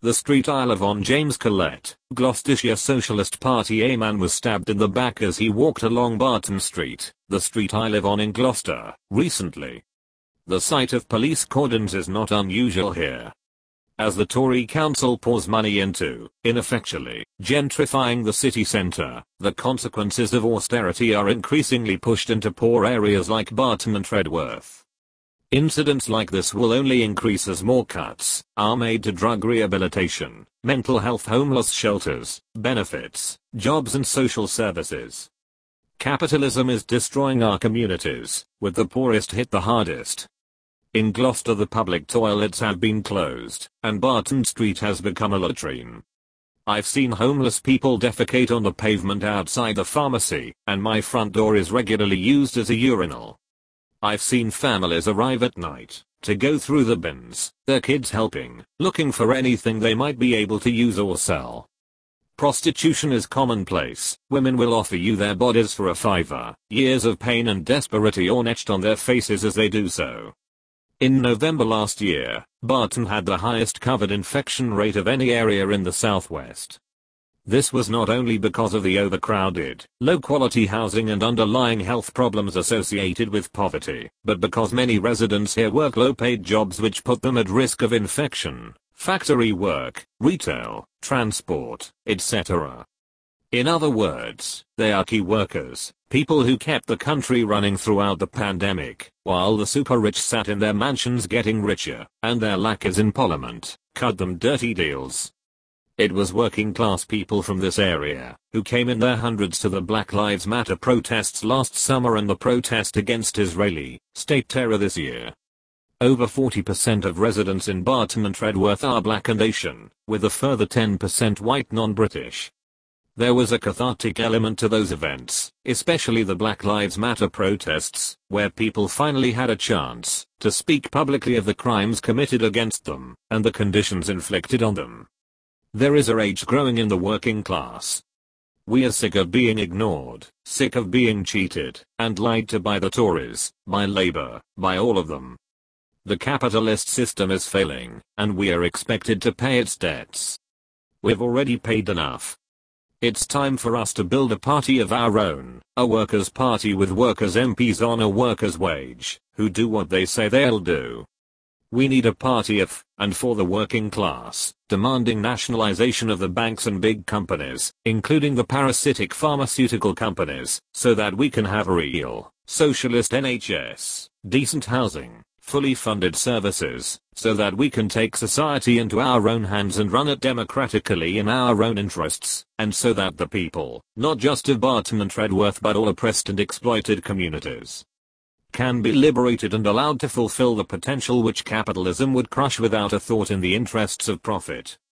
The street I live on, James Collette, Gloucestershire Socialist Party. A man was stabbed in the back as he walked along Barton Street, the street I live on in Gloucester, recently. The sight of police cordons is not unusual here. As the Tory council pours money into, ineffectually, gentrifying the city centre, the consequences of austerity are increasingly pushed into poor areas like Barton and Tredworth. Incidents like this will only increase as more cuts are made to drug rehabilitation, mental health, homeless shelters, benefits, jobs and social services. Capitalism is destroying our communities, with the poorest hit the hardest. In Gloucester the public toilets have been closed, and Barton Street has become a latrine. I've seen homeless people defecate on the pavement outside the pharmacy, and my front door is regularly used as a urinal. I've seen families arrive at night, to go through the bins, their kids helping, looking for anything they might be able to use or sell. Prostitution is commonplace. Women will offer you their bodies for a fiver, years of pain and desperation are etched on their faces as they do so. In November last year, Barton had the highest covered infection rate of any area in the southwest. This was not only because of the overcrowded, low-quality housing and underlying health problems associated with poverty, but because many residents here work low-paid jobs which put them at risk of infection, factory work, retail, transport, etc. In other words, they are key workers, people who kept the country running throughout the pandemic, while the super-rich sat in their mansions getting richer, and their lackeys in Parliament cut them dirty deals. It was working-class people from this area who came in their hundreds to the Black Lives Matter protests last summer and the protest against Israeli state terror this year. Over 40% of residents in Barton and Tredworth are Black and Asian, with a further 10% white non-British. There was a cathartic element to those events, especially the Black Lives Matter protests, where people finally had a chance to speak publicly of the crimes committed against them and the conditions inflicted on them. There is a rage growing in the working class. We are sick of being ignored, sick of being cheated and lied to by the Tories, by Labour, by all of them. The capitalist system is failing, and we are expected to pay its debts. We've already paid enough. It's time for us to build a party of our own, a workers' party with workers' MPs on a workers' wage, who do what they say they'll do. We need a party of, and for the working class, demanding nationalization of the banks and big companies, including the parasitic pharmaceutical companies, so that we can have a real, socialist NHS, decent housing, fully funded services, so that we can take society into our own hands and run it democratically in our own interests, and so that the people, not just of Barton and Tredworth but all oppressed and exploited communities, can be liberated and allowed to fulfill the potential which capitalism would crush without a thought in the interests of profit.